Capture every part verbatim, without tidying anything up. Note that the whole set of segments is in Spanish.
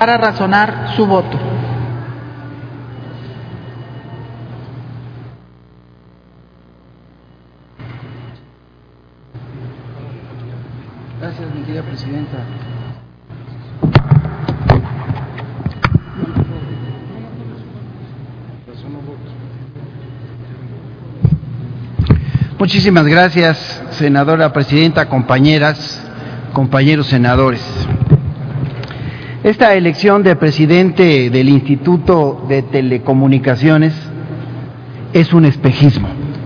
para razonar su voto. Gracias, mi querida presidenta. Muchísimas gracias, senadora presidenta, compañeras, compañeros senadores. Esta elección de presidente del Instituto de Telecomunicaciones es un espejismo.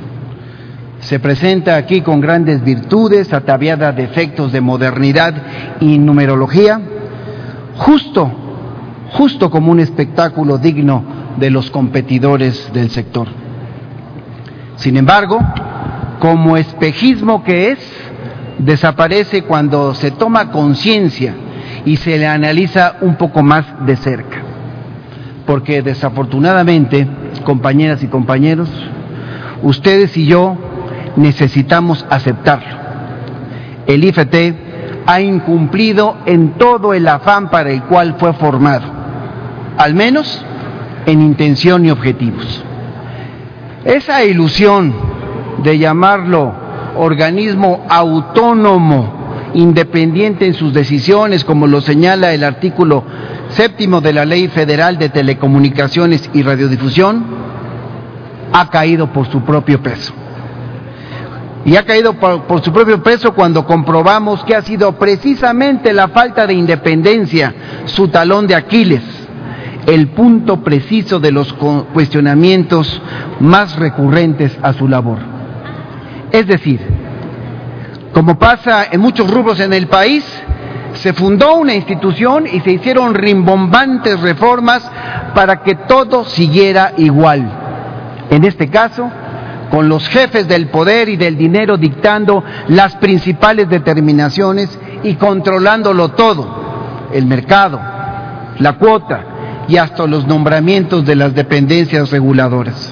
Se presenta aquí con grandes virtudes, ataviada de efectos de modernidad y numerología, justo, justo como un espectáculo digno de los competidores del sector. Sin embargo, como espejismo que es, desaparece cuando se toma conciencia y se le analiza un poco más de cerca. Porque desafortunadamente, compañeras y compañeros, ustedes y yo necesitamos aceptarlo. El I F T ha incumplido en todo el afán para el cual fue formado, al menos en intención y objetivos. Esa ilusión de llamarlo organismo autónomo, independiente en sus decisiones, como lo señala el artículo séptimo de la Ley Federal de Telecomunicaciones y Radiodifusión, ha caído por su propio peso. Y ha caído por, por su propio peso cuando comprobamos que ha sido precisamente la falta de independencia su talón de Aquiles, el punto preciso de los cuestionamientos más recurrentes a su labor. Es decir, como pasa en muchos rubros en el país, se fundó una institución y se hicieron rimbombantes reformas para que todo siguiera igual. En este caso, con los jefes del poder y del dinero dictando las principales determinaciones y controlándolo todo, el mercado, la cuota y hasta los nombramientos de las dependencias reguladoras.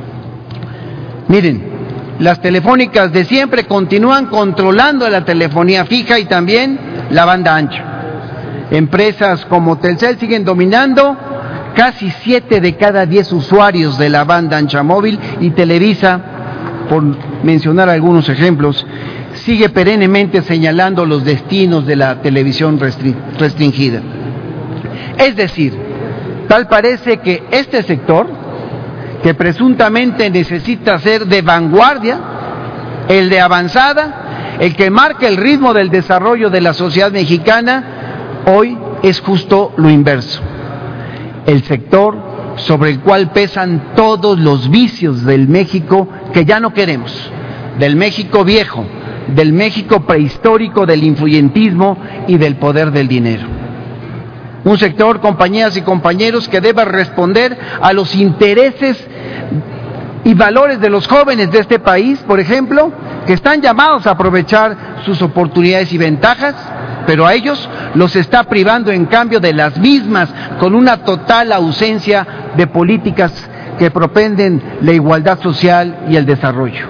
Miren, las telefónicas de siempre continúan controlando la telefonía fija y también la banda ancha. Empresas como Telcel siguen dominando casi siete de cada diez usuarios de la banda ancha móvil y Televisa, por mencionar algunos ejemplos, sigue perennemente señalando los destinos de la televisión restringida. Es decir, tal parece que este sector, que presuntamente necesita ser de vanguardia, el de avanzada, el que marca el ritmo del desarrollo de la sociedad mexicana, hoy es justo lo inverso. El sector sobre el cual pesan todos los vicios del México que ya no queremos, del México viejo, del México prehistórico del influyentismo y del poder del dinero. Un sector, compañeras y compañeros, que deba responder a los intereses y valores de los jóvenes de este país, por ejemplo, que están llamados a aprovechar sus oportunidades y ventajas, pero a ellos los está privando en cambio de las mismas, con una total ausencia de políticas que propenden la igualdad social y el desarrollo.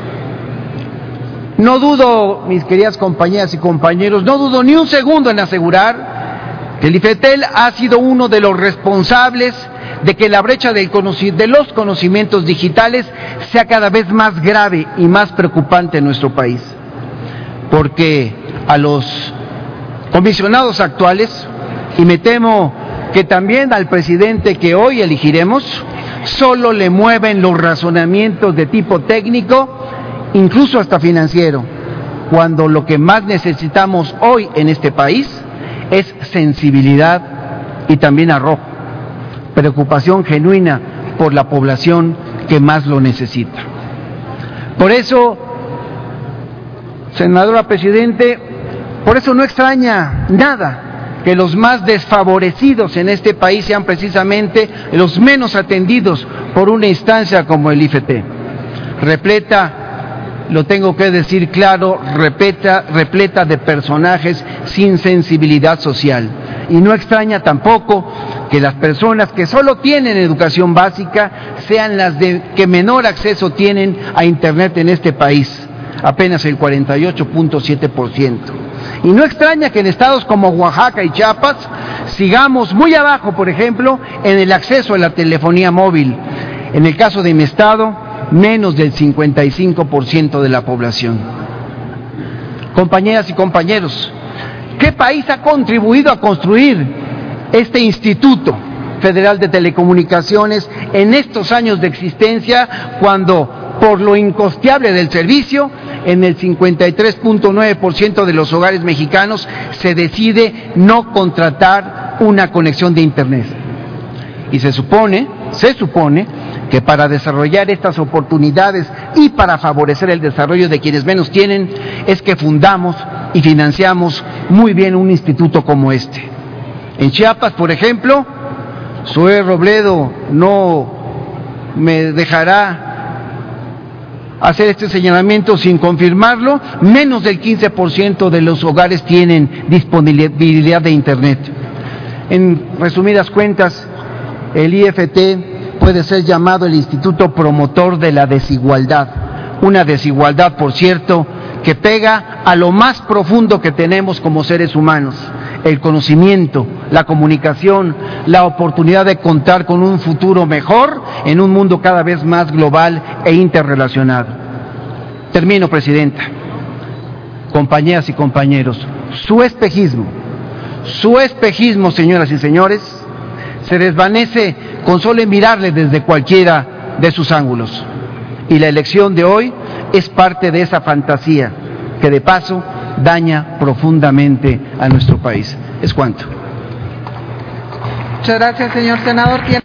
No dudo, mis queridas compañeras y compañeros, no dudo ni un segundo en asegurar que el IFETEL ha sido uno de los responsables de que la brecha del conoci- de los conocimientos digitales sea cada vez más grave y más preocupante en nuestro país. Porque a los comisionados actuales, y me temo que también al presidente que hoy elegiremos, solo le mueven los razonamientos de tipo técnico, incluso hasta financiero, cuando lo que más necesitamos hoy en este país es sensibilidad y también arrojo, preocupación genuina por la población que más lo necesita. Por eso, senadora presidente, por eso no extraña nada que los más desfavorecidos en este país sean precisamente los menos atendidos por una instancia como el I F T, repleta, lo tengo que decir claro, repleta, repleta de personajes sin sensibilidad social. Y no extraña tampoco que las personas que solo tienen educación básica sean las de que menor acceso tienen a Internet en este país, apenas el cuarenta y ocho punto siete por ciento. Y no extraña que en estados como Oaxaca y Chiapas sigamos muy abajo, por ejemplo, en el acceso a la telefonía móvil. En el caso de mi estado, menos del cincuenta y cinco por ciento de la población. Compañeras y compañeros, ¿qué país ha contribuido a construir este Instituto Federal de Telecomunicaciones en estos años de existencia, cuando por lo incosteable del servicio, en el cincuenta y tres punto nueve por ciento de los hogares mexicanos se decide no contratar una conexión de Internet? Y se supone, se supone que para desarrollar estas oportunidades y para favorecer el desarrollo de quienes menos tienen, es que fundamos y financiamos muy bien un instituto como este. En Chiapas, por ejemplo, Zoé Robledo no me dejará hacer este señalamiento sin confirmarlo, menos del quince por ciento de los hogares tienen disponibilidad de Internet. En resumidas cuentas, el I F T puede ser llamado el Instituto Promotor de la Desigualdad, una desigualdad, por cierto, que pega a lo más profundo que tenemos como seres humanos: el conocimiento, la comunicación, la oportunidad de contar con un futuro mejor en un mundo cada vez más global e interrelacionado. Termino, Presidenta. Compañeras y compañeros, su espejismo, su espejismo, señoras y señores, se desvanece con solo mirarle desde cualquiera de sus ángulos. Y la elección de hoy es parte de esa fantasía que, de paso, daña profundamente a nuestro país. Es cuanto. Muchas gracias, señor senador.